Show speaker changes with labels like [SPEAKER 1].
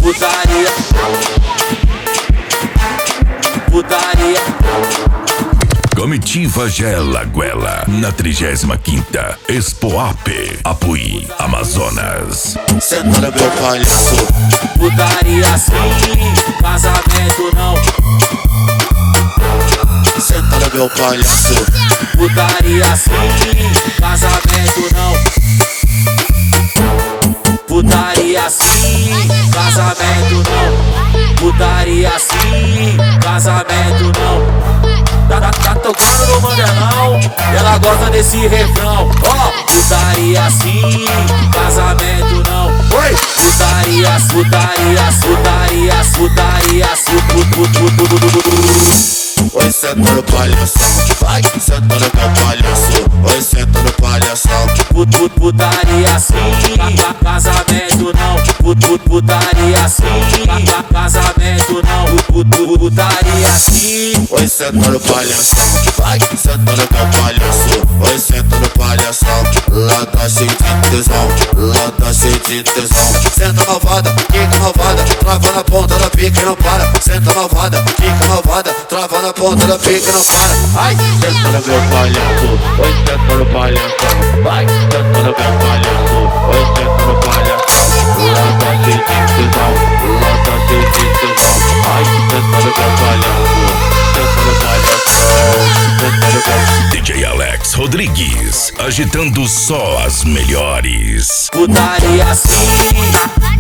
[SPEAKER 1] putaria, putaria.
[SPEAKER 2] Comitiva Gela Guela, na 35ª Expoap, Apuí, Amazonas.
[SPEAKER 3] Senta no meu palhaço.
[SPEAKER 1] Putaria sim, casamento não.
[SPEAKER 3] Senta no meu palhaço.
[SPEAKER 1] Putaria sim, casamento não. Putaria sim, casamento não. Putaria sim, casamento não. Tá tocando no mandelão, ela gosta desse refrão. Ó, putaria sim, casamento não. Oi, putaria, putaria, putaria, putaria,
[SPEAKER 3] Oi, senta no palhação. Vai, senta no meu palhaço. Oi, senta no palhação.
[SPEAKER 1] Putaria sim, casamento não. Putaria sim, casamento não. Putaria sim.
[SPEAKER 3] Oi, senta no palhação. Vai, senta no meu palhaço. Oi, senta no palhação. Lá tá cheio de tesão, lá tá cheio de tesão. Senta malvada, quica malvada, trava na ponta da pica e não para. Senta malvada, quica malvada, trava na ponta da pica e não para. Ai, senta no meu palhaço. Oi, senta no palhação. Vai, senta no meu palhaço. Oi, senta no palhação. Lá tá cheio de tesão, lá tá cheio de tesão. Ai, senta no meu palhaço. Senta no palhação. Senta no meu...
[SPEAKER 2] DJ Alex Rodrigues, agitando só as melhores.
[SPEAKER 1] Putaria sim,